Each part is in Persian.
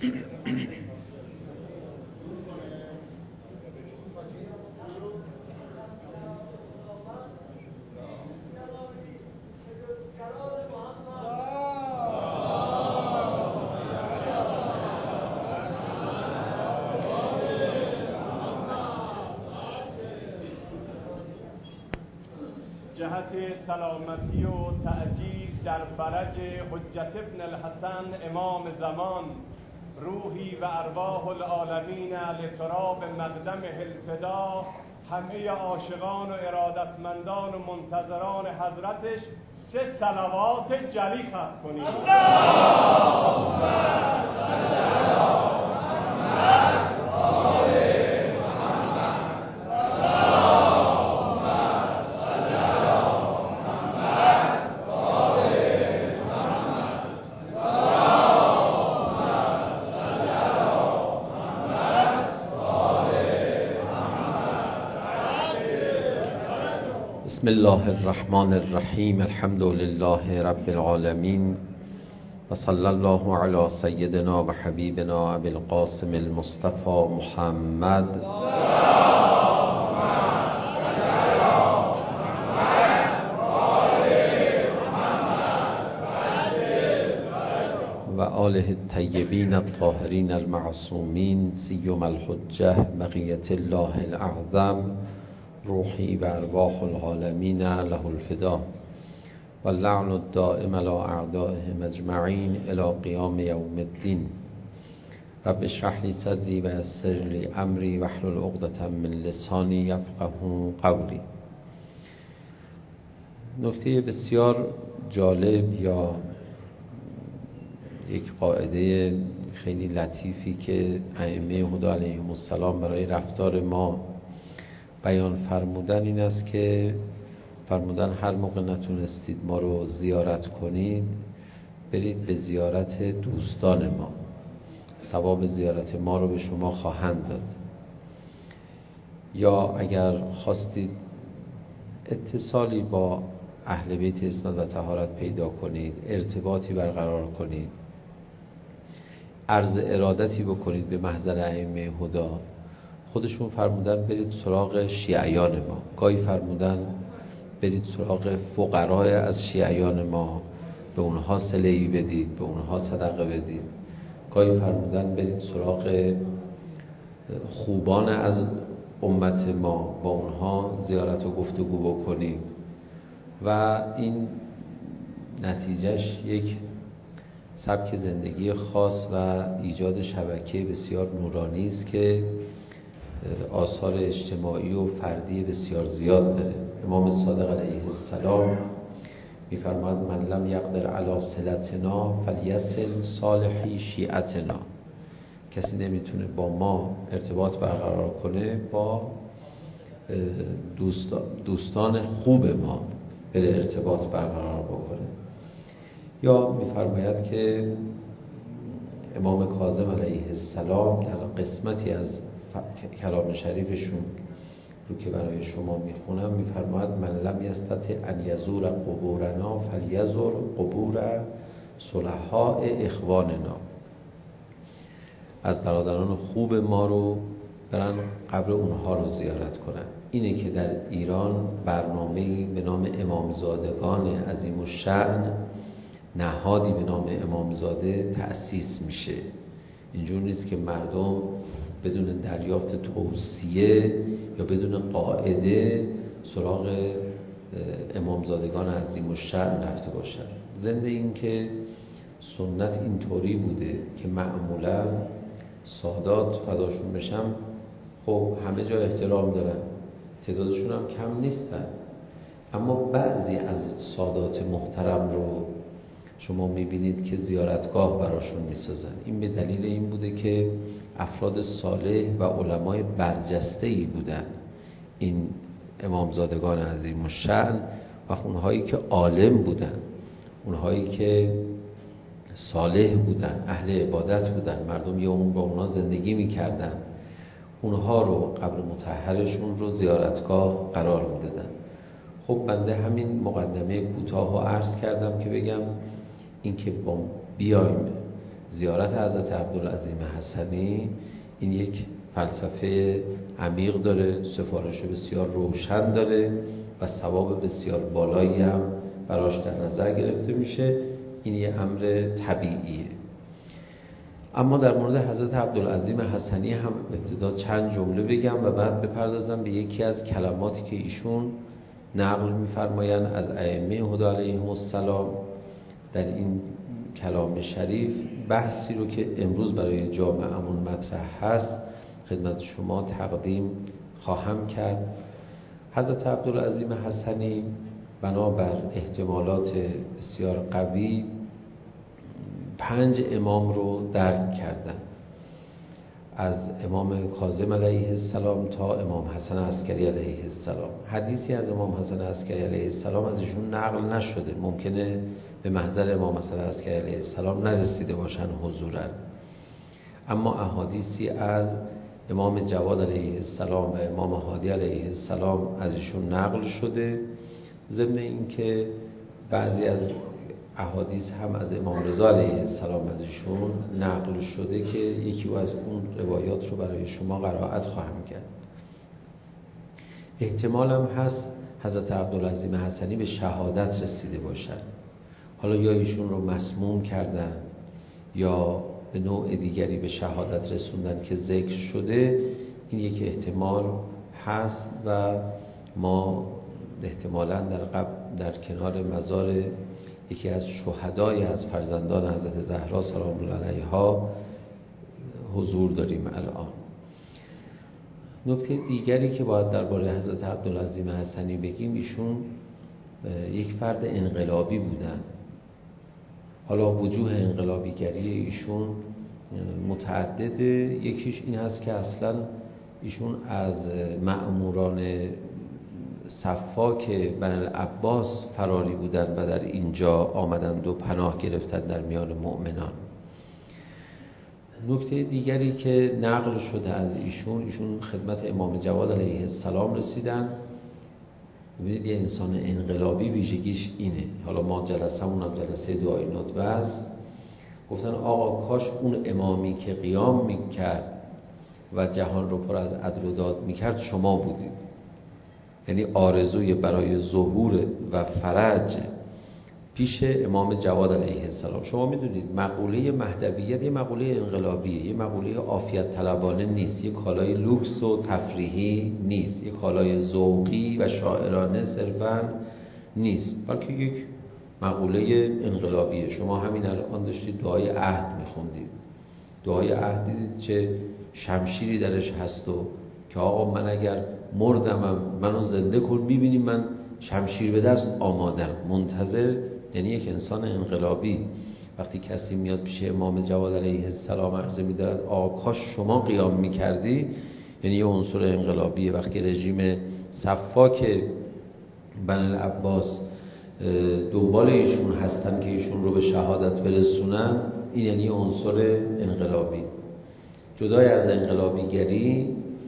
جهت سلامتی و تعجیل در فرج حجت ابن الحسن امام زمان، روحی و ارواح العالمین لتراب مقدم الفدا، همه عاشقان و ارادتمندان و منتظران حضرتش 3 صلوات جلی ختم کنید. بسم الله الرحمن الرحیم. الحمد لله رب العالمین و صلی الله علی سیدنا و حبیبنا ابی القاسم المصطفى محمد و آله الطیبین الطاهرین المعصومین، سیما الحجة بقیة الله الاعظم، روحی و ارواح العالمین له الفدا و اللعن الدائم علی اعدائهم اجمعین الی قیام یوم الدین. رب اشرح لی صدری و یسر لی امری واحلل عقدة من لسانی یفقهوا قولی. نکته بسیار جالب یا یک قاعده خیلی لطیفی که ائمه هدی علیهم السلام برای رفتار ما بیان فرمودن این است که فرمودن هر موقع نتونستید ما رو زیارت کنید، برید به زیارت دوستان ما، ثواب زیارت ما رو به شما خواهند داد. یا اگر خواستید اتصالی با اهل بیت اسناد و طهارت پیدا کنید، ارتباطی برقرار کنید، عرض ارادتی بکنید به محضر ائمه هدی، خودشون فرمودن برید سراغ شیعیان ما، گاهی فرمودن برید سراغ فقرای از شیعیان ما، به اونها صله‌ای بدید، به اونها صدقه بدید. گاهی فرمودن برید سراغ خوبان از امت ما، با اونها زیارت و گفتگو بکنید. و این نتیجهش یک سبک زندگی خاص و ایجاد شبکه بسیار نورانی است که آثار اجتماعی و فردی بسیار زیاد داره. امام صادق علیه السلام می‌فرماید من لم یقدر علی صلتنا فلیصل صالحی شیعتنا. کسی نمیتونه با ما ارتباط برقرار کنه، با دوستان خوب ما بره ارتباط برقرار بکنه. یا می‌فرماید که امام کاظم علیه السلام در قسمتی از کلام شریفشون رو که برای شما میخونم میفرماید من لم یستطع ان یزور قبورنا فلیزور قبور صلحاء اخواننا. از برادران خوب ما رو برن قبر اونها رو زیارت کنن. اینه که در ایران برنامه‌ای به نام امامزادگان عظیم الشأن، نهادی به نام امامزاده تأسیس میشه. اینجور نیست که مردم بدون دریافت توصیه یا بدون قاعده سراغ امامزادگان عظیم الشأن رفته باشن. ضمن این که سنت اینطوری بوده که معمولا سادات فداشون بشم خب همه جا احترام دارن، تعدادشون هم کم نیستن، اما بعضی از سادات محترم رو شما میبینید که زیارتگاه براشون میسازن. این به دلیل این بوده که افراد صالح و علمای برجسته‌ای بودن این امامزادگان عظیم الشأن، و اونهایی که عالم بودن، اونهایی که صالح بودن، اهل عبادت بودن، مردم یه عمر با اونها زندگی میکردن، اونها رو قبر مطهرشون رو زیارتگاه قرار میدادن. خب بنده همین مقدمه کوتاه رو عرض کردم که بگم این که با بیایم زیارت حضرت عبدالعظیم حسنی این یک فلسفه عمیق داره، سفارش بسیار روشن داره و ثواب بسیار بالایی هم براش در نظر گرفته میشه. این یه امر طبیعیه. اما در مورد حضرت عبدالعظیم حسنی هم ابتدا چند جمله بگم و بعد بپردازم به یکی از کلماتی که ایشون نقل می‌فرمایند از ائمه هدی علیهم السلام. در این کلام شریف بحثی رو که امروز برای جامعه‌مون مطرح هست خدمت شما تقدیم خواهم کرد. حضرت عبدالعظیم حسنی بنابر احتمالات بسیار قوی 5 امام رو درک کردن، از امام کاظم علیه السلام تا امام حسن عسکری علیه السلام. حدیثی از امام حسن عسکری علیه السلام از ایشون نقل نشده، ممکنه به محضر امام حسن عسکری علیه السلام نرسیده باشن حضوراً، اما احادیثی از امام جواد علیه السلام و امام هادی علیه السلام از ایشون نقل شده. ضمن اینکه بعضی از احادیث هم از امام رضا علیه السلام از ایشون نقل شده که یکی از اون روایات رو برای شما قرائت خواهم کرد. احتمال هم هست حضرت عبدالعظیم حسنی به شهادت رسیده باشن. حالا یا ایشون رو مسموم کردن یا به نوع دیگری به شهادت رسوندن که ذکر شده. این یک احتمال هست و ما احتمالاً در کنار مزار یکی از شهدای از فرزندان حضرت زهرا سلام الله علیها حضور داریم الان. نکته دیگری که باید درباره حضرت عبدالعظیم حسنی بگیم، ایشون یک فرد انقلابی بودن. حالا وجوه انقلابیگری ایشون متعدده. یکیش این هست که اصلا ایشون از مأموران صفاک بنی العباس فراری بودن و در اینجا آمدند و پناه گرفتن در میان مؤمنان. نکته دیگری که نقل شده از ایشون خدمت امام جواد علیه السلام رسیدن. ببینید یه انسان انقلابی ویژگیش اینه. حالا ما جلسه‌مون هم جلسه دعای ندبه است. گفتن آقا کاش اون امامی که قیام میکرد و جهان رو پر از عدل و داد میکرد شما بودید. یعنی آرزوی برای ظهور و فرج پیش امام جواد علیه السلام. شما میدونید مقوله مهدویت یه مقوله انقلابیه، یه مقوله عافیت طلبانه نیست، یه کالای لوکس و تفریحی نیست، یه کالای ذوقی و شاعرانه صرفاً نیست، بلکه یک مقوله انقلابیه. شما همین الان داشتید دعای عهد میخوندید. دعای عهد دیدید چه شمشیری درش هست و که آقا من اگر مردمم منو زنده کن، میبینیم من شمشیر به دست آمادم منتظر. یعنی یک انسان انقلابی وقتی کسی میاد پیش امام جواد علیه السلام عرضه می‌دارد آقا کاش شما قیام می‌کردی، یعنی یه عنصر انقلابیه. وقتی رژیم صفاک بنی العباس دنبال ایشون هستن که ایشون رو به شهادت برسونن، این یعنی یه عنصر انقلابی. جدای از انقلابیگری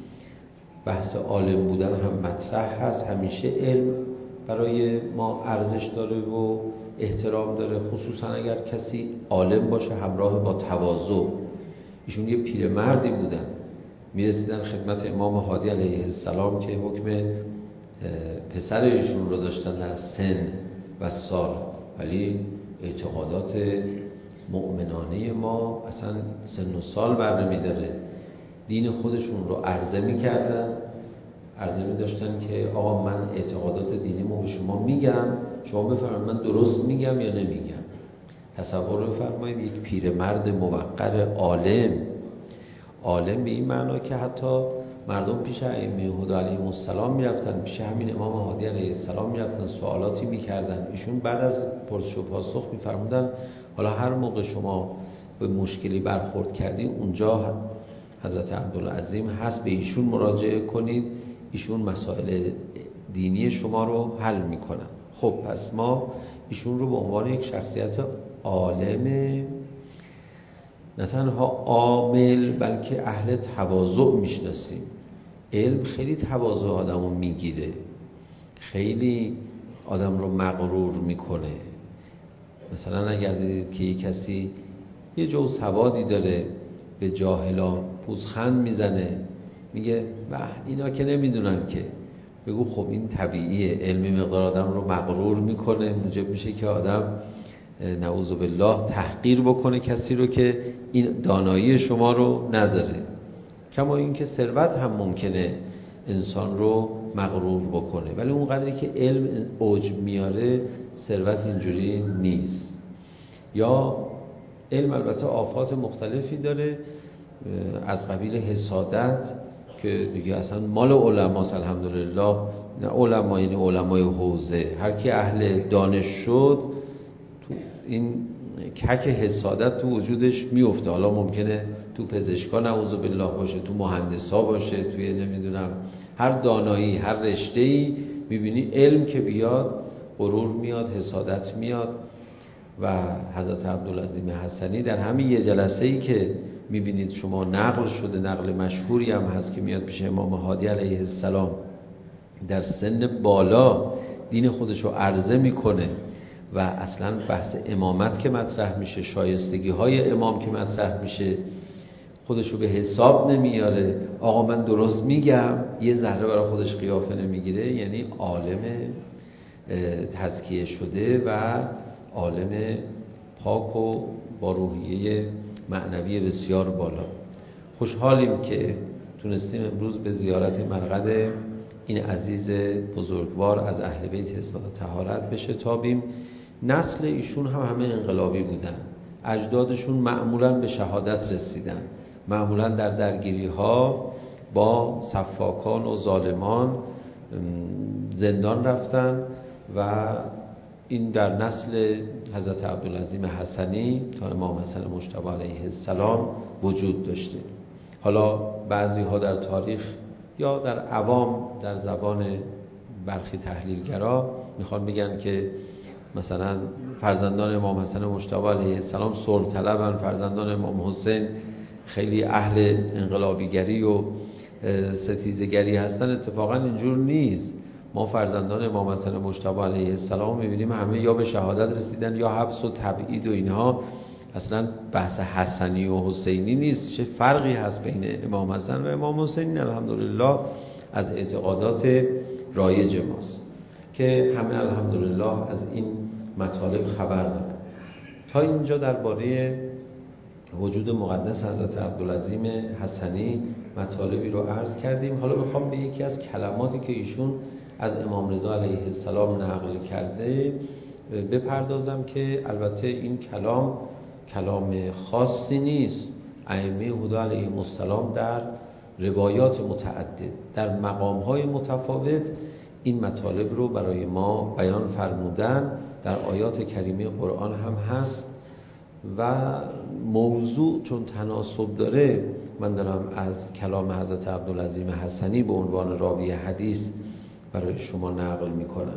بحث عالم بودن هم مطرح هست. همیشه علم برای ما ارزش داره و احترام داره، خصوصا اگر کسی عالم باشه همراه با تواضع. ایشون یه پیرمردی بودن، میرسیدن خدمت امام هادی علیه السلام که حکم پسر ایشون رو داشتن در سن و سال، ولی اعتقادات مؤمنانه ما اصلا سن و سال بر نمی‌داره. دین خودشون رو عرضه می‌کردن، عرضه می‌داشتن که آقا من اعتقادات دینیمو به شما میگم، شما بفرمایید من درست میگم یا نمیگم. تصور بفرمایید یک پیرمرد موقر عالم به این معنا که حتی مردم پیش ائمه هدی علیهم السلام میرفتن، پیش همین امام هادی علیه السلام میرفتن، سوالاتی میکردن. ایشون بعد از پرسش و پاسخ میفرمودن حالا هر موقع شما به مشکلی برخورد کردین اونجا حضرت عبدالعظیم هست، به ایشون مراجعه کنید، ایشون مسائل دینی شما رو حل میکنن. خب پس ما ایشون رو به عنوان یک شخصیت عالم، نه تنها عامل بلکه اهل تواضع میشناسیم. علم خیلی تواضع آدمو میگیره، خیلی آدم رو مغرور میکنه. مثلا اگر دیدید که یک کسی یه جو سوادی داره، به جاهلا پوزخند میزنه، میگه اینا که نمیدونن که. بگو خب این طبیعیه، علمی مقدار آدم رو مغرور میکنه، موجب میشه که آدم نعوذ بالله تحقیر بکنه کسی رو که این دانایی شما رو نداره. کما این که ثروت هم ممکنه انسان رو مغرور بکنه، ولی اون قدری که علم اوج میاره ثروت اینجوری نیست. یا علم البته آفات مختلفی داره، از قبیل حسادت که دیگه اصلا مال علماست. الحمدلله نه علما یعنی علمای حوزه، هر کی اهل دانش شد تو این کک حسادت تو وجودش میفته. حالا ممکنه تو پزشکا نعوذ بالله باشه، تو مهندسا باشه، توی نمیدونم هر دانایی، هر رشته‌ای میبینی علم که بیاد غرور میاد، حسادت میاد. و حضرت عبدالعظیم حسنی در همین یه جلسه‌ای که میبینید شما نقل شده، نقل مشهوری هم هست که میاد پیش امام هادی علیه السلام، در سن بالا دین خودشو عرضه میکنه و اصلا بحث امامت که مطرح میشه، شایستگی های امام که مطرح میشه، خودشو به حساب نمیاره. آقا من درست میگم، یه ذره برای خودش قیافه نمیگیره. یعنی عالم تزکیه شده و عالم پاک و با روحیه معنوی بسیار بالا. خوشحالیم که تونستیم امروز به زیارت مرقد این عزیز بزرگوار از اهل بیت اصلاح طهارت بشتابیم. نسل ایشون هم همه انقلابی بودن، اجدادشون معمولاً به شهادت رسیدن، معمولاً در درگیری ها با سفاکان و ظالمان زندان رفتن و این در نسل حضرت عبدالعظیم حسنی تا امام حسن مجتبی علیه السلام وجود داشته. حالا بعضی ها در تاریخ یا در عوام در زبان برخی تحلیلگرا میخوان بگن که مثلا فرزندان امام حسن مجتبی علیه السلام صلح طلبن، فرزندان امام حسین خیلی اهل انقلابیگری و ستیزگری هستن. اتفاقا اینجور نیست. ما فرزندان امام حسن مجتبی علیه السلام میبینیم همه یا به شهادت رسیدن یا حبس و تبعید و اینها. اصلا بحث حسنی و حسینی نیست. چه فرقی هست بین امام حسن و امام حسین؟ الحمدلله از اعتقادات رایج ماست که همه الحمدلله از این مطالب خبر دارن. تا اینجا درباره وجود مقدس حضرت عبدالعظیم حسنی مطالبی رو عرض کردیم. حالا میخوام به یکی از کلماتی که ایشون از امام رضا علیه السلام نقل کرده بپردازم که البته این کلام خاصی نیست. ائمه هدی علیهم السلام در روایات متعدد در مقام‌های متفاوت این مطالب رو برای ما بیان فرمودن. در آیات کریمه قرآن هم هست و موضوع چون تناسب داره من دارم از کلام حضرت عبدالعظیم حسنی به عنوان راوی حدیث برای شما نقل میکنم.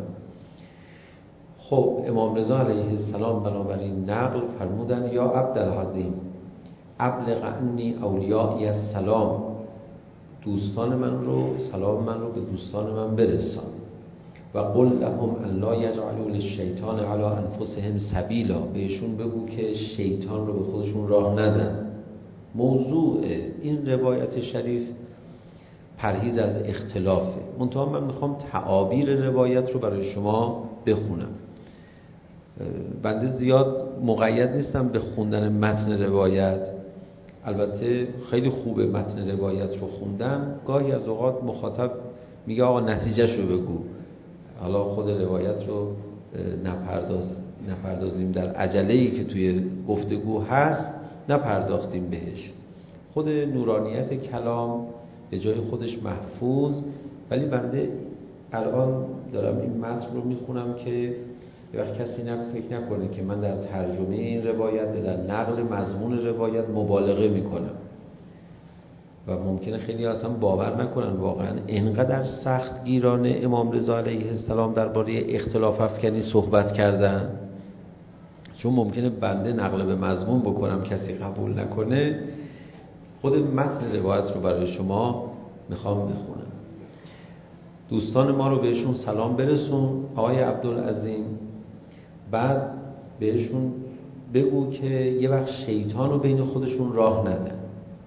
خب امام رضا علیه السلام بنابراین نقل فرمودن یا عبدالعظیم ابلغ عنی اولیائی السلام، دوستان من رو، سلام من رو به دوستان من برسان. و قل لهم ان لا یجعلوا للشیطان علی انفسهم سبیلا، بهشون بگو که شیطان رو به خودشون راه ندن. موضوع این روایت شریف پرهیز از اختلافه. منتها من میخوام تعابیر روایت رو برای شما بخونم. بنده زیاد مقید نیستم به خوندن متن روایت، البته خیلی خوبه متن روایت رو خوندن. گاهی از اوقات مخاطب میگه آقا نتیجهش رو بگو، حالا خود روایت رو نپردازیم در عجله‌ای که توی گفتگو هست، نپرداختیم بهش. خود نورانیت کلام به جای خودش محفوظ، ولی بنده الان دارم این متن رو میخونم که یه وقت کسی فکر نکنه که من در ترجمه این روایت در نقل مضمون روایت مبالغه میکنم و ممکنه خیلی اصلا باور نکنن واقعا اینقدر سخت گیرانه امام رضا علیه السلام درباره اختلاف افکنی صحبت کردن. چون ممکنه بنده نقل به مضمون بکنم کسی قبول نکنه. خود متن روایت رو برای شما میخوام بخونم. دوستان ما رو بهشون سلام برسون آقای عبدالعظیم. بعد بهشون بگو که یه وقت شیطان رو بین خودشون راه ندن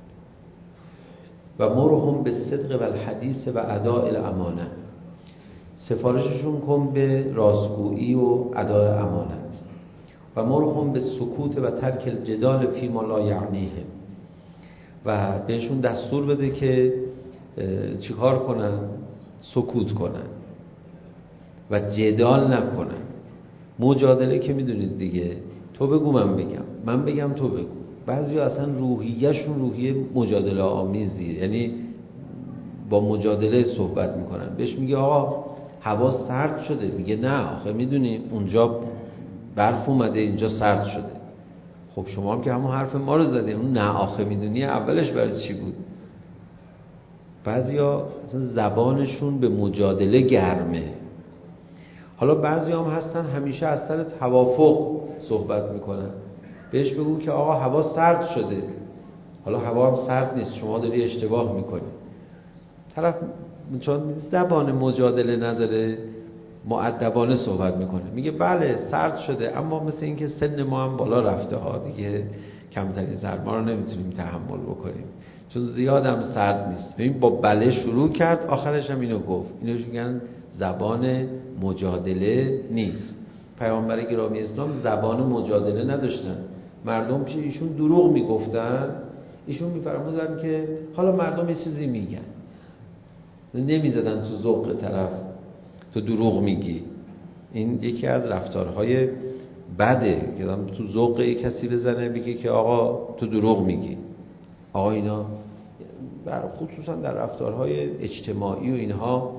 و مرهم به صدق و الحدیث و اداء الامانه، سفارششون کن به راستگویی و اداء امانت و مرهم به سکوت و ترک الجدال فی ما لا یعنیهم، و بهشون دستور بده که چیکار کنن؟ سکوت کنن و جدال نکنن. مجادله که میدونید دیگه، تو بگو من بگم، من بگم تو بگو. بعضی اصلا روحیه‌شون روحیه مجادله آمیزیه، یعنی با مجادله صحبت میکنن. بهش میگه آقا هوا سرد شده، میگه نه آخه میدونی اونجا برف اومده اینجا سرد شده. خب شما هم که همون حرف ما رو زدی، اون نه آخه میدونی اولش برای چی بود؟ بعضیا زبانشون به مجادله گرمه. حالا بعضی هم هستن همیشه از سر توافق صحبت میکنن. بهش بگو که آقا هوا سرد شده، حالا هوا هم سرد نیست، شما داری اشتباه میکنی. طرف چون زبان مجادله نداره مؤدبانه صحبت میکنه، میگه بله سرد شده، اما مثل اینکه سن ما هم بالا رفته ها دیگه، کمترین سرما رو نمیتونیم تحمل بکنیم، چون زیادم سرد نیست. ببین با بله شروع کرد، آخرش هم اینو گفت. اینو میگن زبان مجادله نیست. پیامبر گرامی اسلام زبان مجادله نداشتن. مردم پیش ایشون دروغ میگفتن، ایشون میفرمودن که حالا مردم یه چیزی میگن، نمیزدن تو ذوق طرف تو دروغ میگی. این یکی از رفتارهای بده که تو ذوق کسی بزنه بگه که آقا تو دروغ میگی. آقا اینا خصوصا در رفتارهای اجتماعی و اینها،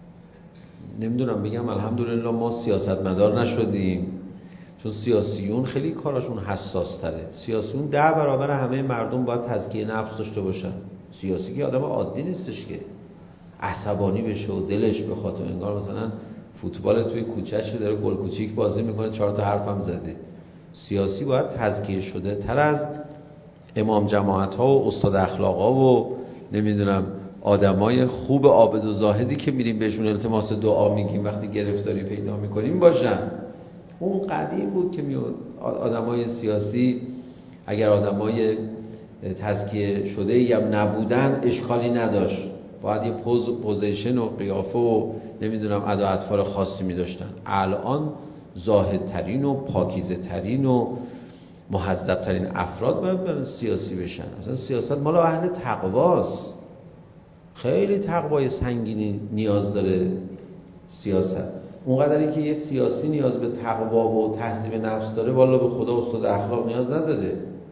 نمیدونم بگم الحمدلله ما سیاستمدار نشدیم، چون سیاسیون خیلی کاراشون حساس تره. سیاسیون 10 برابر همه مردم باید تزکیه نفس داشته باشن. سیاسی که آدم عادی نیستش که عصبانی بشه و دلش بخواد، انگار مثلا فوتبال توی کوچه‌ش داره گل کوچیک بازی میکنه 4 تا حرفم زده. سیاسی باید تزکیه شده تر از امام جماعت ها و استاد اخلاقا و نمیدونم آدمای خوب عابد و زاهدی که میریم بهشون التماس دعا میگیم وقتی گرفتاری پیدا میکنیم باشن. اون قدیم بود که آدمای سیاسی اگر آدمای تزکیه شده یا نبودن اشکالی نداشت، باید یه پوزیشن و قیافه و نمیدونم ادا اطوار خاصی میداشتن. الان زاهدترین و پاکیزه ترین و مهذب ترین افراد باید برن سیاسی بشن. اصلا سیاست مال اهل تقواست، خیلی تقوای سنگینی نیاز داره سیاست. اونقدری که یه سیاسی نیاز به تقوا و تهذیب نفس داره، والا به خدا استاد اخلاق نیاز نداره.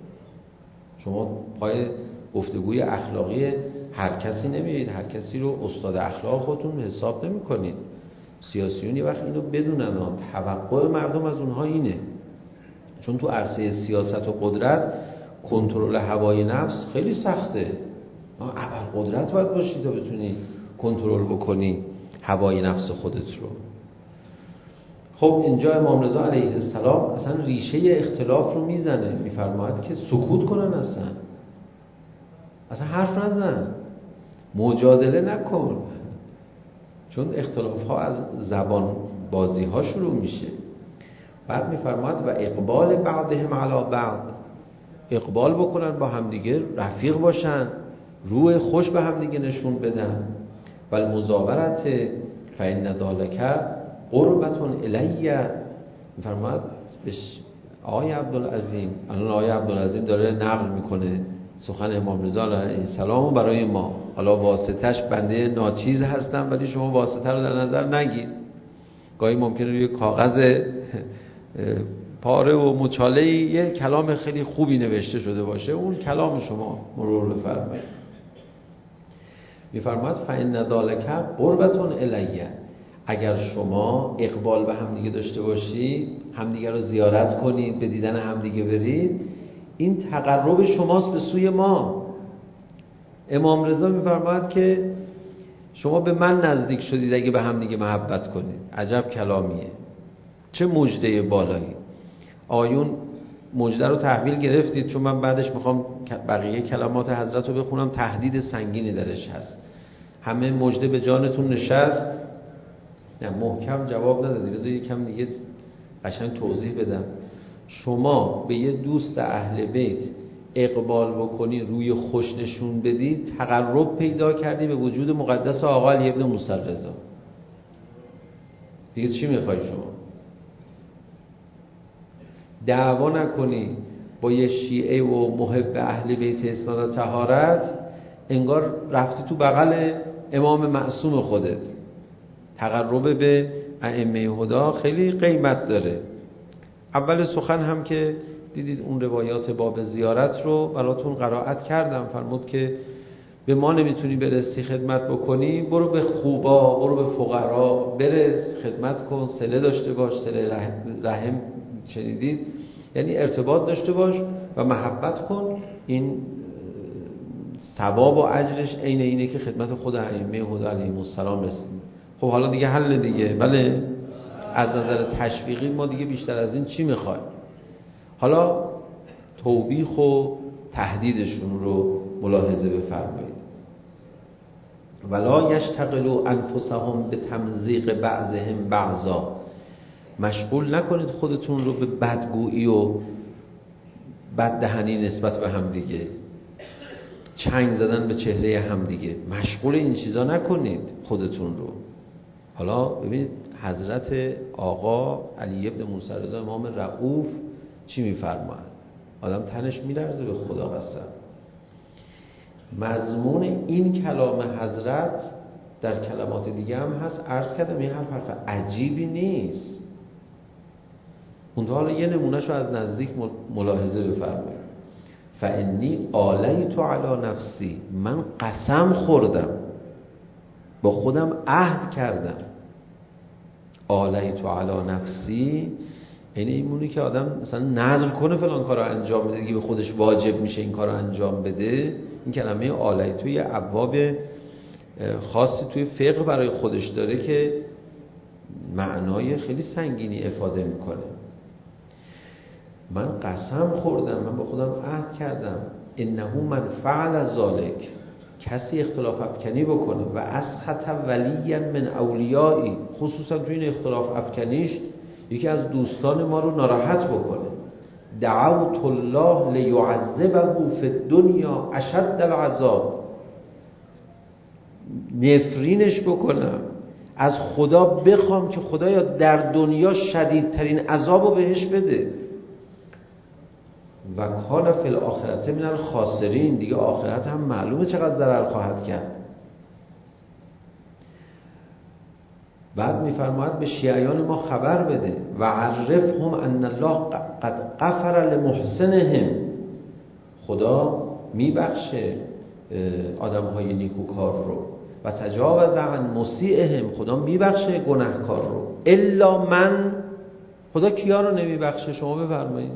شما پای گفتگوی اخلاقی هر کسی نمیرید، هر کسی رو استاد اخلاق خودتون حساب نمی کنید. سیاسیون یه وقت اینو بدونن، توقع مردم از اونها اینه. چون تو عرصه سیاست و قدرت کنترل هوای نفس خیلی سخته. اول قدرت باید باشی تا بتونی کنترل بکنی هوای نفس خودت رو. خب اینجا امام رضا علیه السلام اصلا ریشه اختلاف رو میزنه، میفرماید که سکوت کنن، اصلا حرف نزن، مجادله نکن، چون اختلاف ها از زبان بازی ها شروع میشه. بعد میفرماید و اقبال بعضهم علی بعض، اقبال بکنن با همدیگه، رفیق باشن، روح خوش به همدیگه نشون بدن. و المزاورت فإن ذلک قربة الی، میفرماید آقای عبدالعظیم، الان آقای عبدالعظیم داره نقل میکنه سخن امام رضا علیه السلام برای ما. حالا واسطش بنده ناچیز هستم، ولی شما واسطه رو در نظر نگیر. گاهی ممکنه روی کاغذ پاره و مچاله‌ای یه کلام خیلی خوبی نوشته شده باشه، اون کلام شما مرور بفرمایید. میفرماید فإن ذلک قربة الی، اگر شما اقبال به همدیگه داشته باشید، همدیگه رو زیارت کنید، به دیدن همدیگه برید، این تقرب شماست به سوی ما. امام رضا میفرماید که شما به من نزدیک شدید اگه به همدیگه محبت کنید. عجب کلامیه، چه مژده بالایی. آیون مژده رو تحویل گرفتید، چون من بعدش میخوام بقیه کلمات حضرت رو بخونم، تهدید سنگینی درش هست. همه مژده به جانتون نشست. نه محکم جواب ندادی، بذار یکم دیگه قشنگ توضیح بدم. شما به یه دوست اهل بیت اقبال بکنی، روی خوش نشون بدی، تقرب پیدا کردی به وجود مقدس آقا علی ابن موسی رضا. دیگه چی میخوای شما؟ دعوا نکنی با یه شیعه و محب اهل بیت اسناد و طهارت، انگار رفتی تو بغل امام معصوم خودت. تقرب به ائمه هدا خیلی قیمت داره. اول سخن هم که دیدید اون روایات باب زیارت رو براتون قرائت کردم، فرمود که به ما نمیتونی برسی خدمت بکنی، برو به خوبا، برو به فقرا برس، خدمت کن، صله داشته باش، صله رحم شنیدید، یعنی ارتباط داشته باش و محبت کن. این ثواب و اجرش عین اینه که خدمت خود ائمه هدا علیهم السلام رسید. خب حالا دیگه حل دیگه، بله، از نظر تشویقی ما دیگه بیشتر از این چی میخوایم؟ حالا توبیخ و تهدیدشون رو ملاحظه بفرمایید. ولا یشتغلوا انفسهم به تمزیق بعضهم بعضا، مشغول نکنید خودتون رو به بدگویی و بددهنی نسبت به هم دیگه، چنگ زدن به چهره هم دیگه، مشغول این چیزا نکنید خودتون رو. حالا ببینید حضرت آقا علی ابن موسی رضا امام رؤوف چی میفرماید؟ آدم تنش میلرزه، به خدا قسم. مضمون این کلام حضرت در کلمات دیگه هم هست، عرض کردم این حرف عجیبی نیست. اون حالا یه نمونهشو از نزدیک ملاحظه بفرمایید. فانی آلیت علی نفسی، من قسم خوردم، با خودم عهد کردم. آلیت علی نفسی یعنی اینمونی که آدم مثلا نذر کنه فلان کارو انجام بده، دیگه به خودش واجب میشه این کارو انجام بده. این کلمه آلیت یه ابواب خاصی توی فقه برای خودش داره که معنای خیلی سنگینی افاده میکنه. من قسم خوردم، من با خودم عهد کردم، انه من فعل ذلک، کسی اختلاف افکنی بکنه و اسخط ولیا من اولیایی، خصوصا تو این اختلاف افکنیش یکی از دوستان ما رو ناراحت بکنه، دعوت الله لیعذبه فی الدنیا اشد العذاب، نفرینش بکنم، از خدا بخوام که خدایا در دنیا شدیدترین عذاب رو بهش بده. و کان فی الاخرة من الخاسرین، دیگه آخرت هم معلومه چقدر ضرر خواهد کرد. بعد میفرماید به شیعیان ما خبر بده و عرفهم ان الله قد غفر لمحسنهم، خدا میبخشه آدمهای نیکوکار رو، و تجاوز عن مسیئهم، خدا میبخشه گناهکار رو، الا من، خدا کیا رو نمیبخشه؟ شما بفرمایید.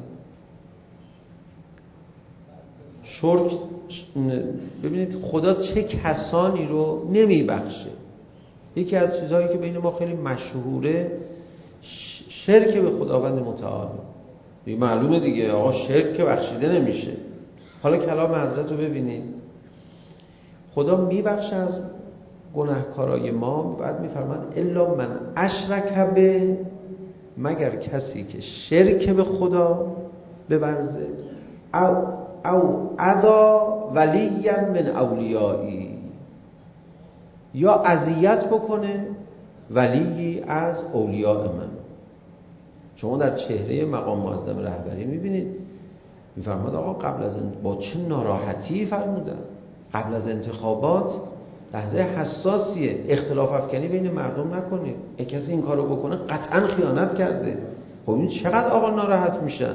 شرک، ببینید خدا چه کسانی رو نمیبخشه. یکی از چیزهایی که بین ما خیلی مشهوره شرک به خداوند متعال. معلومه دیگه آقا شرک که بخشیده نمیشه. حالا کلام حضرت رو ببینید، خدا میبخشه از گناهکارای ما. بعد میفرماید الا من اشرک به، مگر کسی که شرک به خدا بورزه، او ادا ولیا من اولیایی، یا اذیت بکنه ولی از اولیاء من. شما در چهره مقام معظم رهبری میبینید میفرماد آقا قبل از با چه ناراحتی فرمودن، قبل از انتخابات لحظه حساسیه، اختلاف افکنی بین مردم نکنید، کسی این کارو بکنه قطعا خیانت کرده. خب این چقدر آقا ناراحت میشن.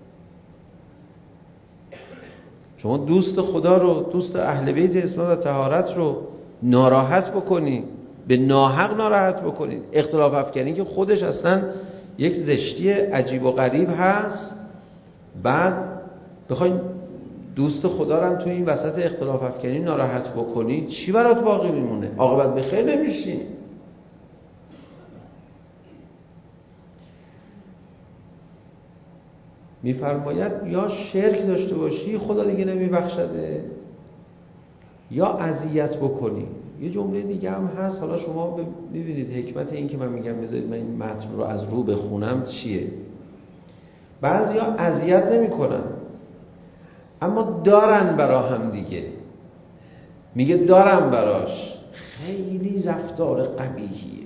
شما دوست خدا رو، دوست اهل بیت اسمت و طهارت رو ناراحت بکنید، به ناحق ناراحت بکنید. اختلاف افکنی که خودش اصلا یک زشتی عجیب و غریب هست، بعد بخواید دوست خدا رو هم توی این وسط اختلاف افکنی ناراحت بکنید، چی برات باقی میمونه؟ عاقبت به خیر نمیشین. میفرماید یا شرک داشته باشی خدا دیگه نمیبخشده، یا اذیت بکنی. یه جمله دیگه هم هست، حالا شما ببینید حکمت این که من میگم بذارید من این متن رو از رو بخونم چیه. بعضیا اذیت نمیکنن اما دارن برا هم دیگه. میگه دارن براش. خیلی رفتار قبیحیه.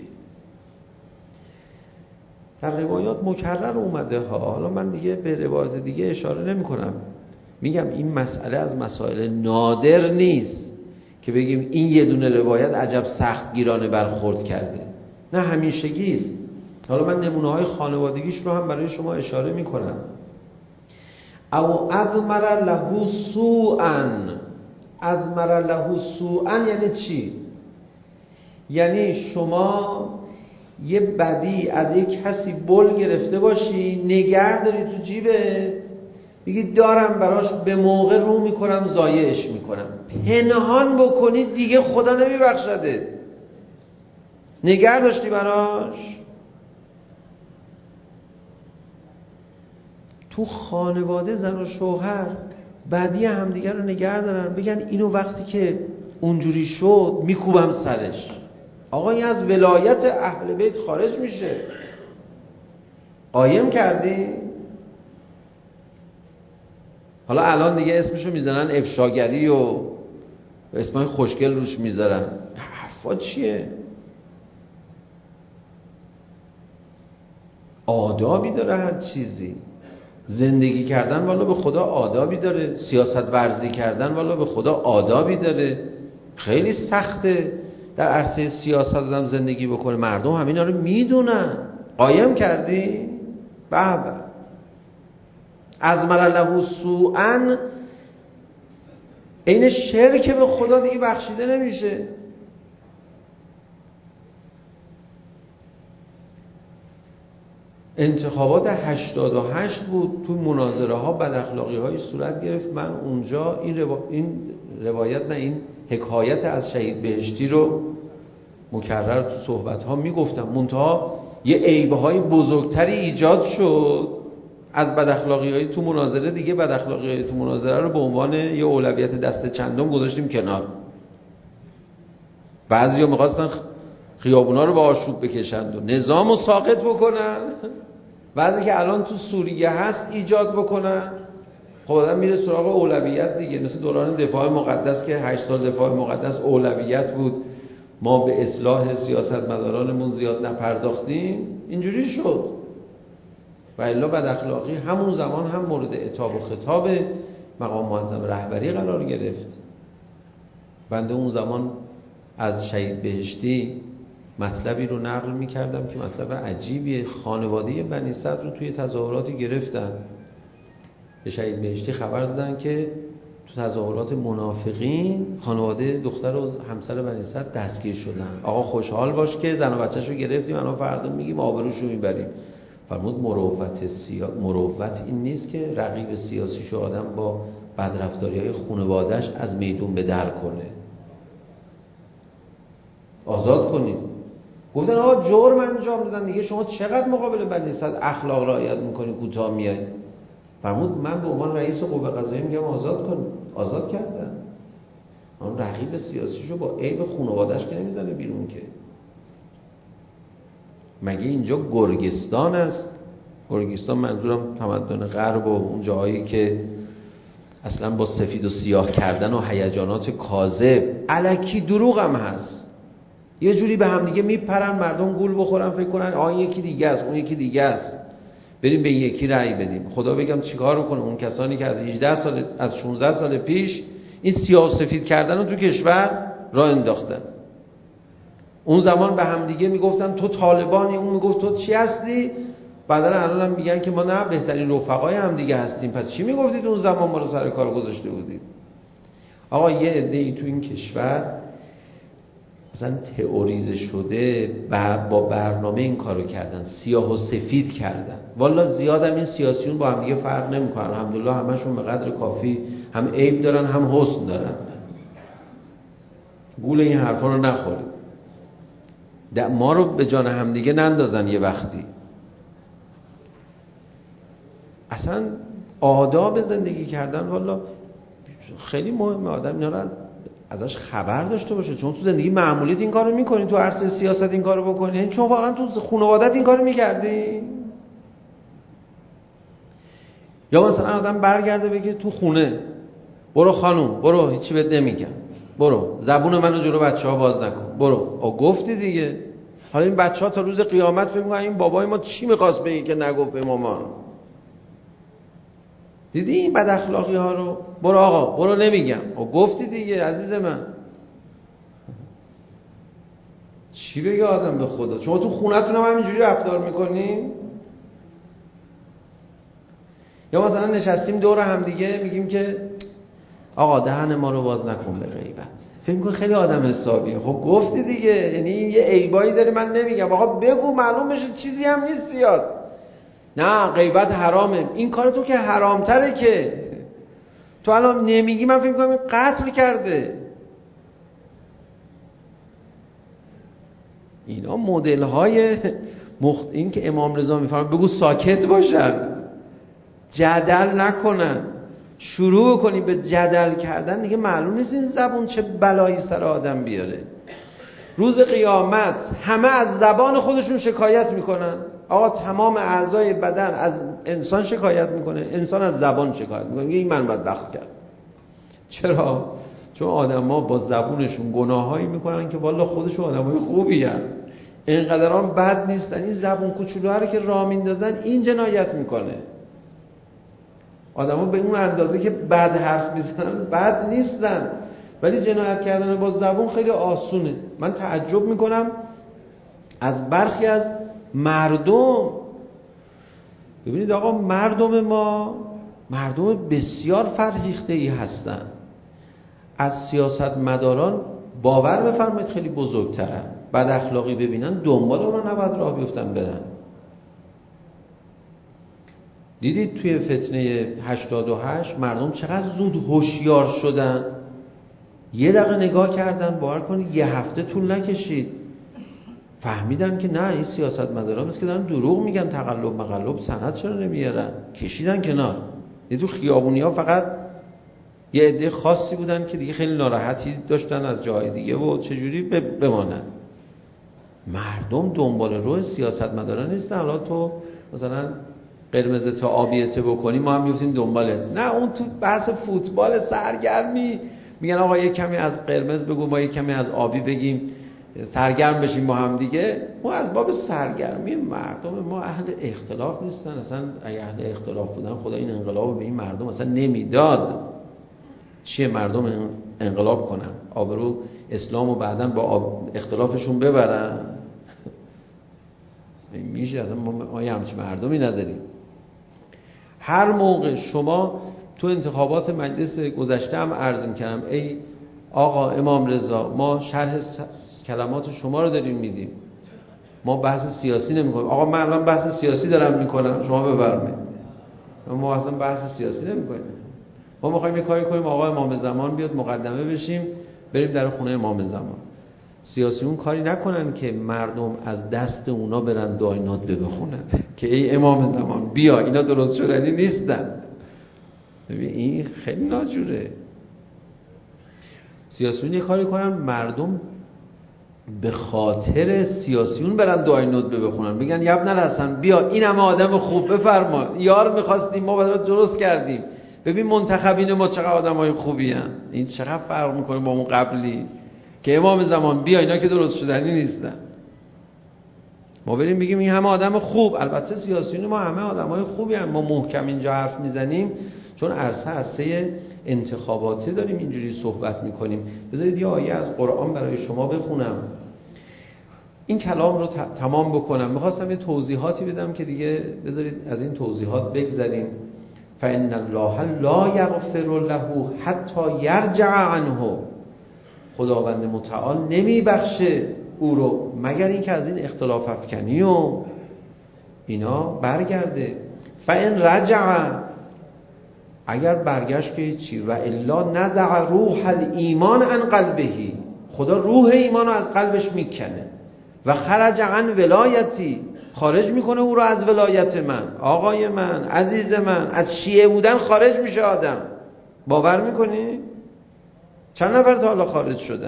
در روایات مکرر اومده ها. حالا من دیگه به روایات دیگه اشاره نمی کنم. میگم این مسئله از مسائل نادر نیست که بگیم این یه دونه روایت عجب سخت گیرانه برخورد کرده. نه، همیشگیست. حالا من نمونه‌های خانوادگیش رو هم برای شما اشاره میکنم. او اضمر له سوءا. اضمر له سوءا یعنی چی؟ یعنی شما یه بدی از یک کسی بل گرفته باشی، نگه داری تو جیبت، بگی دارم براش، به موقع رو میکنم، ضایعش میکنم. پنهان بکنی دیگه خدا نمیبخشده. نگه داشتی براش. تو خانواده زن و شوهر بدی همدیگر رو نگه دارن، بگن اینو وقتی که اونجوری شد میکوبم سرش. آقا این از ولایت اهل بیت خارج میشه. قایم کردی؟ حالا الان دیگه اسمشو میزنن افشاگری و اسمای خوشگل روش میذارن. حرفا چیه؟ آدابی داره هر چیزی. زندگی کردن والا به خدا آدابی داره. سیاست ورزی کردن والا به خدا آدابی داره. خیلی سخته در عرصه سیاست آدم زندگی بکنه. مردم همینا رو میدونن. قایم کردی؟ بابا اضمر له سوءا این شرک به خدا دیگه بخشیده نمیشه. انتخابات 88 بود. تو مناظره ها بد اخلاقی های صورت گرفت. من اونجا این روایت نه، این حکایت از شهید بهشتی رو مکرر تو صحبت ها میگفتم. منتها یه عیبه های بزرگتری ایجاد شد از بد اخلاقی های تو مناظره. دیگه بد اخلاقی های تو مناظره رو به عنوان یه اولویت دست چندم گذاشتیم کنار. بعضیا می‌خواستن خیابونا رو با آشوب بکشند و نظام رو ساقط بکنن. بعضی که الان تو سوریه هست ایجاد بکنن. خب آدم میره سراغ اولویت دیگه. مثل دوران دفاع مقدس که 8 سال دفاع مقدس اولویت بود، ما به اصلاح سیاستمدارانمون زیاد نپرداختیم، اینجوری شد. و الا بد اخلاقی همون زمان هم مورد عتاب و خطاب مقام معظم رهبری قرار گرفت. بنده اون زمان از شهید بهشتی مطلبی رو نقل می‌کردم که مطلب عجیبیه. خانواده بنی صدر رو توی تظاهراتی گرفتن. به شهید بهشتی خبر دادن که تو تظاهرات منافقین خانواده دختر و همسر بنی صدر دستگیر شدن. آقا خوشحال باش که زن و بچه‌شو گرفتیم، الان فردا میگیم آبروشو میبریم. فرمود مروت این نیست که رقیب سیاسیشو آدم با بدرفتاری‌های خانواده‌اش از میدون به در کنه. آزاد کنید. گفتن آقا جرم انجام دادن دیگه، شما چقدر مقابل بنی صدر اخلاق رعایت میکنی کوتاه میای؟ فرمود من به عنوان رئیس قوه قضاییه میگم آزاد کن. آزاد کردن. اون رقیب سیاسیشو با عیب خانواده‌اش که نمیزنه بیرون که. مگه اینجا گرگستان است؟ گرگستان منظورم تمدن غرب و اون جاهایی که اصلا با سفید و سیاه کردن و هیجانات کاذب الکی دروغ هم هست. یه جوری به هم دیگه میپرن، مردم گول بخورن فکر کنن این یکی دیگه است، اون یکی دیگه است، بریم به این یکی رأی بدیم. خدا بگم چیکار کنه اون کسانی که از 18 سال از 16 سال پیش این سیاه و سفید کردن رو تو کشور راه انداختن. اون زمان به هم دیگه میگفتن تو طالبانی، اون میگفت تو چی هستی. بعدا الان هم میگن که ما نه بهترین رفقای هم دیگه هستیم. پس چی میگفتید اون زمان ما رو سر کار گذاشته بودید؟ آقا یه عده‌ای تو این کشور مثلا تئوریزه شده با برنامه این کارو کردن، سیاه و سفید کردن. والا زیادم این سیاسیون با هم دیگه فرق نمیکنن. الحمدلله همشون به قدر کافی هم عیب دارن هم حسن دارن. گول این حرفا رو نخورید. ما رو به جان هم دیگه نندازن یه وقتی. اصلا آداب زندگی کردن والا خیلی مهمه. آدم اینا رو ازش خبر داشته باشه. چون تو زندگی معمولیت این کارو میکنی، تو عرصه سیاست این کارو بکنی. چون واقعا تو خانوادت این کارو میکردی. یا مثلا آدم برگرده بگه تو خونه برو خانوم، برو هیچی بهت نمیگم، برو زبون منو جلو بچه‌ها باز نکن، برو. گفتی دیگه. حالا این بچه‌ها تا روز قیامت فکر می‌کنن این بابای ما چی می‌خواست بگه که نگفت به مامان. دیدی این بد اخلاقی ها رو؟ برو آقا، برو نمیگم. گفتی دیگه عزیز من. چی بگه آدم به خدا؟ شما تو خونتون هم همینجوری رفتار میکنی؟ یا مثلا نشستیم دور هم دیگه میگیم که آقا دهن ما رو باز نکن به غیبت. فکر می‌کنی خیلی آدم حسابیه. خب گفتی دیگه. یعنی یه عیبایی داره من نمیگم. آقا بگو معلوم بشه چیزی هم نیست زیاد. نه غیبت حرامه. این کار تو که حرامتره که. تو الان نمیگی من فکر می‌کنم قتل کرده. اینا مدل‌های این که امام رضا می‌فرماید بگو ساکت باشن، جدل نکنن. شروع کنی به جدل کردن دیگه معلوم نیست این زبون چه بلایی سر آدم بیاره. روز قیامت همه از زبان خودشون شکایت میکنن. آقا تمام اعضای بدن از انسان شکایت میکنه، انسان از زبان شکایت میکنه. میگه این من بدبخت کرد. چرا؟ چون آدما با زبونشون گناهایی میکنن که والا خودشون آدمای خوبی هستن، اینقدرام بد نیستن. این زبون کوچولوها رو که راه میندازن این جنایت میکنه. آدما به اون اندازه که بد حرف میزنن بد نیستن، ولی جنایت کردن با زبون خیلی آسونه. من تعجب میکنم از برخی از مردم. ببینید آقا مردم ما مردم بسیار فرهیخته ای هستن. از سیاستمداران باور بفرمایید خیلی بزرگترن. بد اخلاقی ببینن دنبال اون نباید راه بیفتن برن. دیدید توی فتنه 88 مردم چقدر زود هوشیار شدن. یه دقیقه نگاه کردن، باور کنید یه هفته طول نکشید فهمیدن که نه این سیاستمدارا مثل که دارن دروغ میگن، تقلب مقلب سند چرا نمیارن. کشیدن کنار. یه تو خیابونی‌ها فقط یه عده خاصی بودن که دیگه خیلی ناراحتی داشتن از جای دیگه و چجوری بمانن. مردم دنبال روی سیاستمدارا نیستن. حالا تو مثلا قرمز تا آبیته بکنی ما هم میفتیم دنبالت. نه اون تو بحث فوتبال سرگرمی میگن آقا یک کمی از قرمز بگو ما یک کمی از آبی بگیم سرگرم بشیم با هم دیگه. ما از باب سرگرمی مردم ما اهل اختلاف نیستن. اصلا اگه اهل اختلاف بودن خدا این انقلاب به این مردم اصلا نمیداد. چیه مردم انقلاب کنن آبرو اسلام و بعدن با اختلافشون ببرن؟ میشه اصلا ما یه همچین مردمی نداریم. هر موقع شما تو انتخابات مجلس گذشته هم عرض می‌کردم ای آقا امام رضا ما شرح کلمات شما رو داریم میدیم، ما بحث سیاسی نمی‌کنیم. آقا من الان بحث سیاسی دارم می‌کنم شما بفرمایید. ما اصلا بحث سیاسی نمی‌کنیم. ما می‌خوایم یه کاری کنیم آقا امام زمان بیاد مقدمه بشیم بریم در خونه امام زمان. سیاسیون کاری نکنن که مردم از دست اونا برن داینات بخونن که ای امام زمان بیا اینا درست شدنی نیستن. ببین این خیلی ناجوره. سیاسیون یه کاری کنن مردم به خاطر سیاسیون برن داینات بخونن، بگن یبن الحسن بیا این همه آدم خوب بفرما، یار می‌خواستیم ما برات درست کردیم، ببین منتخبین ما چقدر آدمای خوبی ان. این چقدر فرق میکنه با اون قبلی که امام زمان بیا اینا که درست شدنی نیستن. ما بریم بگیم این همه آدم خوب. البته سیاسیون ما همه آدمای خوبی ان. ما محکم اینجا حرف میزنیم چون عرصه انتخاباتی داریم اینجوری صحبت میکنیم. بذارید یه آیه از قرآن برای شما بخونم این کلام رو تمام بکنم. میخواستم یه توضیحاتی بدم که دیگه بذارید از این توضیحات بگذریم. فإن الله لا یغفر له حتی یرجع عنه. خداوند متعال نمیبخشه او رو مگر اینکه از این اختلاف افکنی و اینا برگرده. فإن رجع اگر برگشت که چی و الا نزع روح الایمان عن قلبه. خدا روح ایمان رو از قلبش میکنه. و خرج عن ولایتی خارج میکنه او رو از ولایت من، آقای من، عزیز من. از شیعه بودن خارج میشه آدم. باور میکنی؟ چند نفر تا حالا خارج شدن؟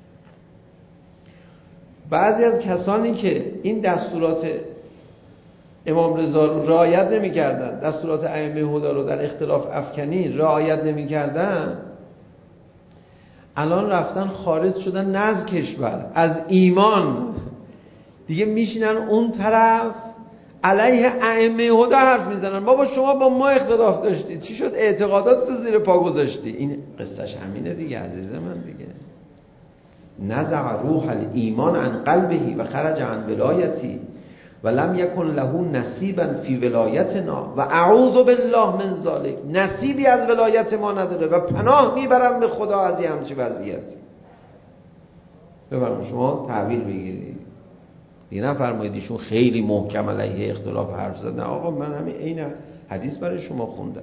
بعضی از کسانی که این دستورات امام رضا رو رعایت نمی‌کردن، دستورات ائمه هدی رو در اختلاف افکنی رعایت نمی‌کردن، الان رفتن خارج شدن نه از کشور، از ایمان. دیگه میشینن اون طرف علیه ائمه هدی حرف میزنن. بابا شما با ما اختلاف داشتید، چی شد اعتقادات رو زیر پا گذاشتی؟ این قصهش همینه دیگه عزیز من دیگه. نزع روح الایمان عن قلبه و خرج عن ولایتی و لم یکن له نصیبا فی ولایتنا و اعوذ بالله من ذلک. نصیبی از ولایت ما نداره و پناه میبرم به خدا از این همچی وضعیتی. ببرم شما تحویل بگیرید دیگه، نفرمایید ایشون خیلی محکم علیه اختلاف حرف زد. نه آقا، من همین عین حدیث برای شما خوندم.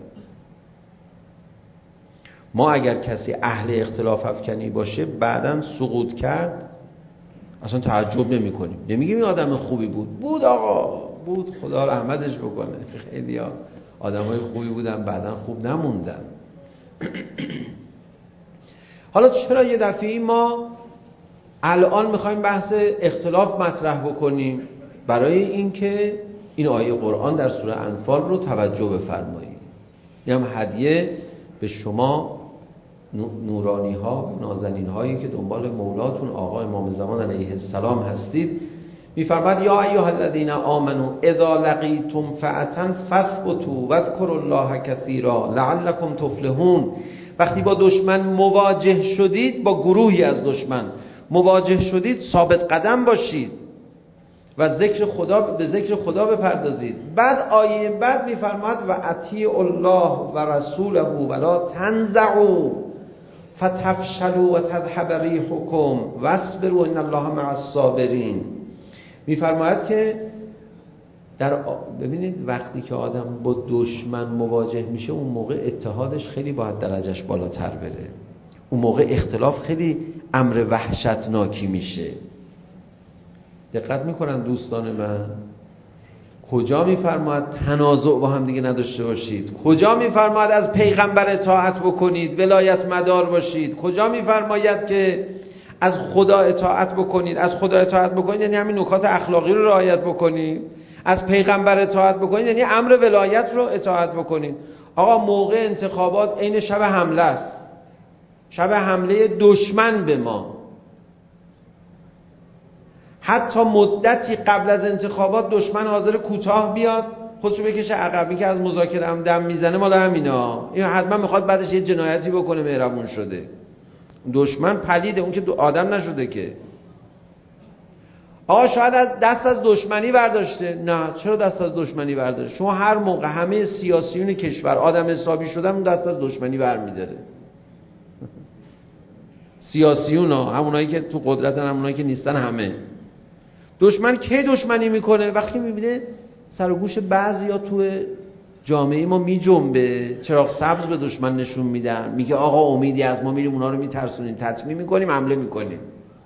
ما اگر کسی اهل اختلاف افکنی باشه بعداً سقوط کرد اصلا تعجب نمی کنیم، نمیگیم این آدم خوبی بود آقا، بود، خدا رحمتش بکنه. خیلی آدمای خوبی بودن بعداً خوب نموندن. حالا چرا یه دفعه ما الان میخوایم بحث اختلاف مطرح بکنیم؟ برای اینکه این آیه قرآن در سوره انفال رو توجه بفرمایید. این هم هدیه به شما نورانی ها و نازنین هایی که دنبال مولاتون آقا امام زمان علیه السلام هستید. میفرماد یا ایها الذین آمنوا اذا لقیتم فئة فاثبتوا واذکروا الله کثیرا لعلکم تفلحون. وقتی با دشمن مواجه شدید، با گروهی از دشمن مواجه شدید، ثابت قدم باشید و به ذکر خدا بپردازید. بعد آیه بعد میفرماد و اطیعوا الله و رسوله ولا تنزعوا فتفشلوا و تذهب ریحکم واصبروا ان الله مع الصابرین. میفرماید که ببینید وقتی که آدم با دشمن مواجه میشه، اون موقع اتحادش خیلی باید درجهش بالاتر بره. اون موقع اختلاف خیلی امر وحشتناکی میشه. دقت میکنن دوستان من؟ کجا میفرماید تنازع با هم دیگه نداشته باشید؟ کجا میفرماید از پیغمبر اطاعت بکنید، ولایت مدار باشید؟ کجا میفرماید که از خدا اطاعت بکنید؟ از خدا اطاعت بکنید یعنی همین نکات اخلاقی رو رعایت بکنید. از پیغمبر اطاعت بکنید یعنی امر ولایت رو اطاعت بکنید. آقا موقع انتخابات عین شب حمله است، شب حمله دشمن به ما. حتی مدتی قبل از انتخابات دشمن حاضر کوتاه بیاد، خودشو بکشه عقبی که از مذاکره هم دم میزنه. مال همینا، این حتما میخواد بعدش یه جنایتی بکنه مهربون شده. دشمن پلیده، اون که آدم نشده که. آقا شاید از دست از دشمنی برداشته. نه، چرا دست از دشمنی برداشته؟ شما هر موقع همه سیاسیون کشور آدم حسابی شدن، اون دست از دشمنی برمیداره. سیاسیون ها، همونایی که تو قدرتن، همونایی که نیستن، همه. دشمن کی دشمنی میکنه؟ وقتی میبینه سر و گوش بعضیا تو جامعه ما میجنبه، چراغ سبز به دشمن نشون میدن، میگه آقا امیدی از ما، میریم اونا رو میترسونیم، تطمیع میکنیم، حمله میکنیم.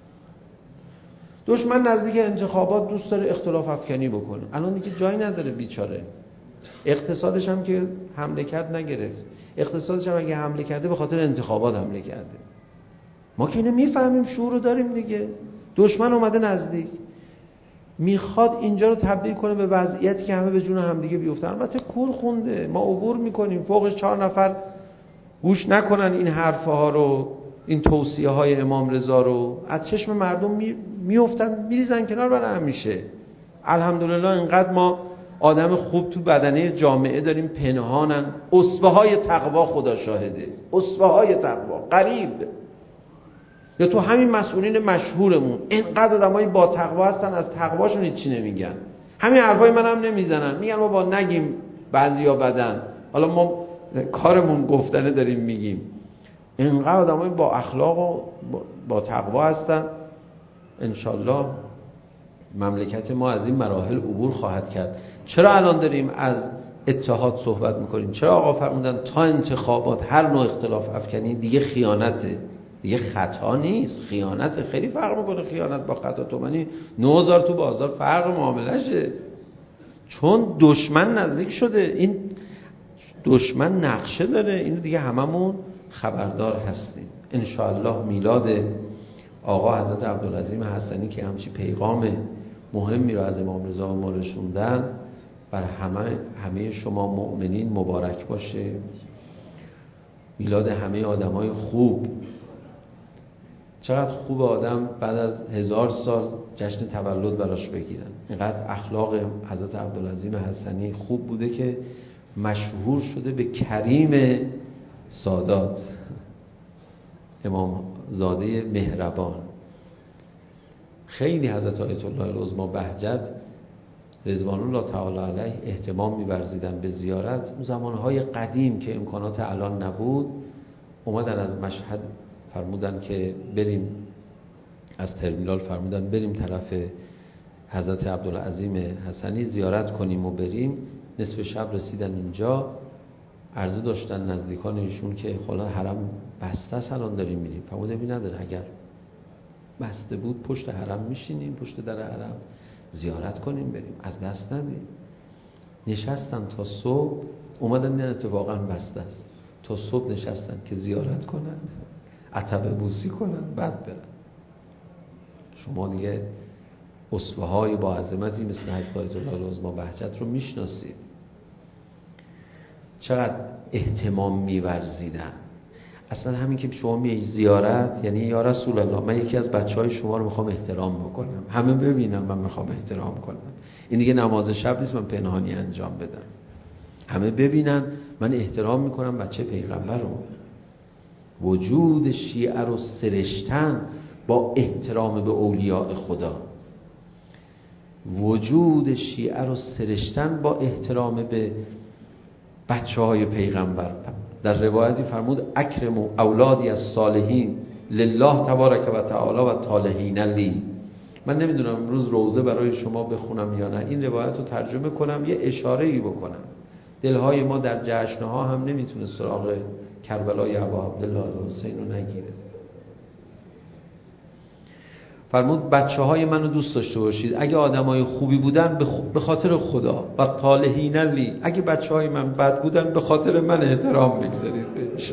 دشمن نزدیک انتخابات دوست داره اختلاف افکنی بکنه. الان دیگه جایی نداره بیچاره. اقتصادش هم که حمله کرد نگرفت. اقتصادش هم اگه حمله کرده به خاطر انتخابات حمله کرده. ما که اینو میفهمیم، شعور رو داریم دیگه. دشمن اومده نزدیک، میخواد اینجا رو تبدیل کنه به وضعیتی که همه به جون هم دیگه بیفتن. البته کور خونده، ما عبور میکنیم، فوقش 4 نفر گوش نکنن این حرفها رو، این توصیه های امام رضا رو، از چشم مردم میافتن، میریزن کنار برای همیشه. الحمدلله اینقدر ما آدم خوب تو بدنه جامعه داریم پنهانن. اسوه های تقوا، خدا شاهده، اسوه های تقوا قریب. یا تو همین مسئولین مشهورمون اینقدر آدمای با تقوا هستن، از تقواشون هیچی نمیگن. همین حرفای منم نمیزنن، میگن ما با نگیم بعضیا بدن، حالا ما کارمون گفتنه داریم میگیم. اینقدر آدمای با اخلاق و با تقوا هستن. انشالله مملکت ما از این مراحل عبور خواهد کرد. چرا الان داریم از اتحاد صحبت میکنیم؟ چرا آقا فرمودن تا انتخابات هر نوع اختلاف افکنی دیگه خیانته، دیگه خطا نیست، خیانت. خیلی فرق میکنه خیانت با خطا. تومانی 9000 تو بازار فرق معاملشه، چون دشمن نزدیک شده. این دشمن نقشه داره، اینو دیگه هممون خبردار هستیم. انشاءالله میلاد آقا حضرت عبدالعظیم حسنی که همچی پیغام مهمی رو از امام رضا ما رسوندن، بر همه شما مؤمنین مبارک باشه. میلاد همه آدمای خوب. چقدر خوب آدم بعد از 1000 سال جشن تولد براش بگیرن. اینقدر اخلاق حضرت عبدالعظیم حسنی خوب بوده که مشهور شده به کریم سادات، امام زاده مهربان. خیلی حضرت آیت الله العظمی بهجت رضوان الله تعالی علیه اهتمام می‌ورزیدن به زیارت. اون زمانهای قدیم که امکانات الان نبود، اومدن از مشهد فرمودن که بریم، از ترمینال فرمودن بریم طرف حضرت عبدالعظیم حسنی زیارت کنیم و بریم. نصف شب رسیدن اینجا، عرضه داشتن نزدیکان ایشون که حالا حرم بسته است، الان داریم میریم. فرموده بی نداره، اگر بسته بود پشت حرم میشینیم، پشت در حرم زیارت کنیم بریم، از دست ندیم. نشستن تا صبح، اومدن نه اتفاقا بسته است، تا صبح نشستن که زیارت کنن، عتبه بوسی کنن، بعد برن. شما دیگه اسوه های با عظمتی مثل حضرت آیت الله العظمی بهجت رو میشناسید. چقدر اهتمام می‌ورزیدن. اصلا همین که شما میای زیارت، یعنی یا رسول الله من یکی از بچهای شما رو میخوام احترام بکنم، همه ببینن من میخوام احترام کنم. این دیگه نماز شب نیست من پنهانی انجام بدم، همه ببینن من احترام میکنم بچه پیغمبر رو. وجود شیعه رو سرشتن با احترام به اولیاء خدا، وجود شیعه رو سرشتن با احترام به بچه های پیغمبر. در روایتی فرمود اکرم اولادی از صالحین لله تبارک و تعالی و طالحین لی. من نمیدونم امروز روزه برای شما بخونم یا نه، این روایت رو ترجمه کنم یه اشاره‌ای بکنم. دلهای ما در جشنها هم نمیتونه سراغ کربلای ابا عبدالله الحسین رو نگیره. فرمود بچه های منو دوست داشته باشید، اگه آدمای خوبی بودن به خاطر خدا، و طالحین لی، اگه بچه های من بد بودن به خاطر من احترام بگذارید بهش.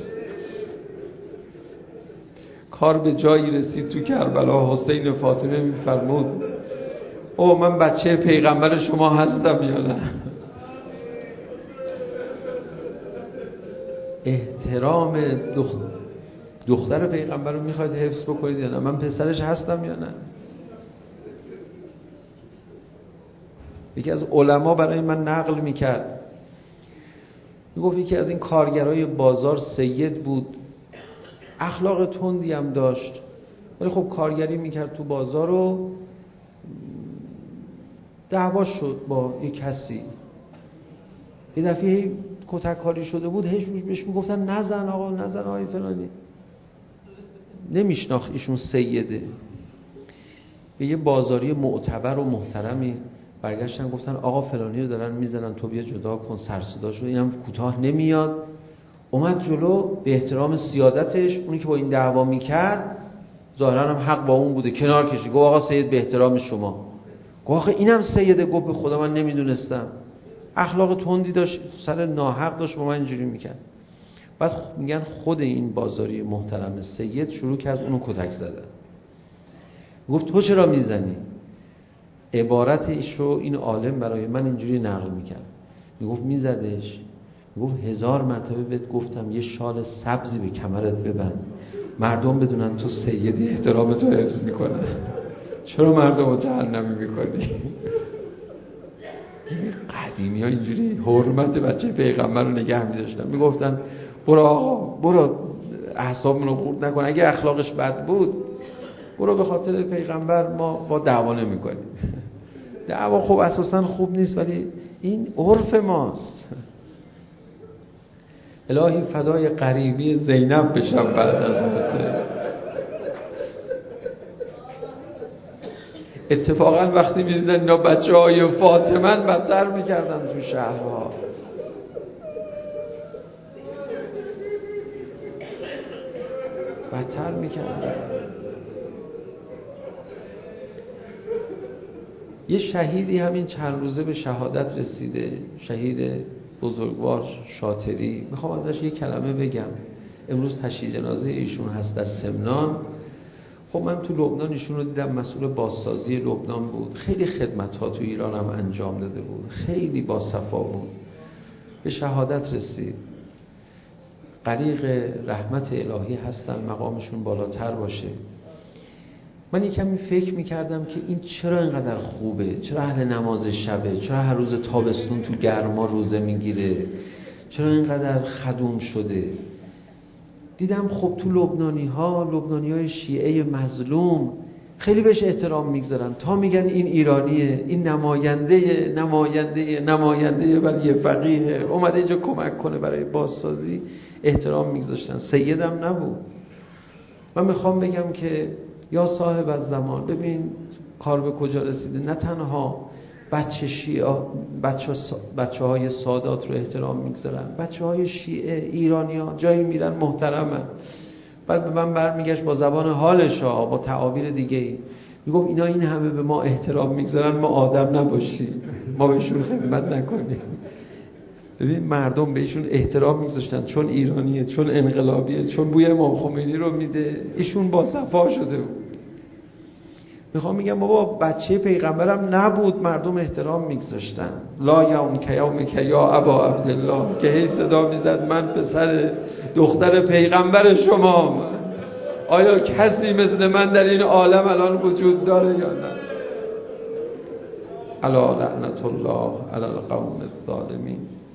کار به جایی رسید تو کربلا، حسین فاطمه میفرمود او من بچه پیغمبر شما هستم یا نه؟ احترام دختر پیغمبر رو میخواید حفظ بکنید یا نه؟ من پسرش هستم یا نه؟ یکی از علما برای من نقل میکرد، میگفت یکی از این کارگرای بازار سید بود، اخلاق تندی هم داشت، ولی خب کارگری میکرد تو بازار و دعوا شد با یک کسی. یه دفعه کتککاری شده بود، بهش میگفتن نزن آقا، نزن آقای فلانی. نمیشناخت ایشون سیده. به یه بازاری معتبر و محترمی برگشتن گفتن آقا فلانی رو دارن میزنن، تو بیا جدا کن، سر صدا شد، اینم کوتاه نمیاد. اومد جلو به احترام سیادتش، اونی که با این دعوا میکرد ظاهرا هم حق با اون بوده، کنار کشید، گفت آقا سید به احترام شما. گفت آخه اینم سیده. گفت به خدا من نمیدونستم. اخلاق تندی داشت، سر ناحق داشت با من اینجوری میکرد. بعد میگن خود این بازاری محترم سید شروع کرد اونو کتک زدن. گفت تو چرا میزنی؟ عبارت ایش رو این عالم برای من اینجوری نقل میکرد، میگفت میزدش، میگفت 1000 مرتبه بهت گفتم یه شال سبزی به کمرت ببند، مردم بدونن تو سیدی، احترامت رو حفظ میکنن، چرا مردم رو جهنمی میکنی؟ قدیمی ها اینجوری حرمت بچه پیغمبر رو نگه می‌داشتن، میگفتن برو آقا برو، اعصابمون رو خورد نکن، اگه اخلاقش بد بود برو، به خاطر پیغمبر ما با دعوا نمی‌کنیم. دعوا خب اساسا خوب نیست، ولی این عرف ماست. الهی فدای قریبی زینب بشم بعد از حسین. اتفاقا وقتی می‌دیدن اینا بچه‌های فاطمه بدتر می‌کردن تو شهرها. بدتر می‌کردن. یه شهیدی همین چند روزه به شهادت رسیده، شهید بزرگوار شاطری. میخوام ازش یه کلمه بگم. امروز تشییع جنازه ایشون هست در سمنان. خب خب من تو لبنان ایشون رو دیدم، مسئول بازسازی لبنان بود، خیلی خدمت‌ها تو ایران هم انجام داده بود، خیلی باصفا بود، به شهادت رسید. غریق رحمت الهی هستن، مقامشون بالاتر باشه. من یکمی فکر میکردم که این چرا اینقدر خوبه، چرا اهل نماز شبه، چرا هر روز تابستون تو گرما روزه میگیره، چرا اینقدر خدوم شده. دیدم خب تو لبنانی‌های شیعه مظلوم خیلی بهش احترام میگذارن، تا میگن این ایرانیه، این نماینده ولی فقیه اومده اینجا کمک کنه برای بازسازی، احترام میگذاشتن. سیدم نبود. من میخوام بگم که یا صاحب الزمان، ببین کار به کجا رسیده. نه تنها بچه های سادات رو احترام میگذارن، بچه های شیعه ایرانی ها جایی میرن محترمن. بعد به من برمیگشت با زبان حالش ها، با تعابیر دیگه ای میگفت اینا این همه به ما احترام میگذارن، ما آدم نباشیم، ما بهشون خدمت نکنیم. ببین مردم بهشون احترام میگذاشتن چون ایرانیه، چون انقلابیه، چون بوی امام خمینی رو میده، ایشون با صفا شده بود. میخوام میگم بابا بچه پیغمبرم نبود، مردم احترام میگذاشتن. لا یوم کیومک یا ابا عبدالله، که هی صدا میزد من پسر دختر پیغمبر شما، آیا کسی مثل من در این عالم الان وجود داره یا نه؟ الا لعنت الله علی القوم الظالمین.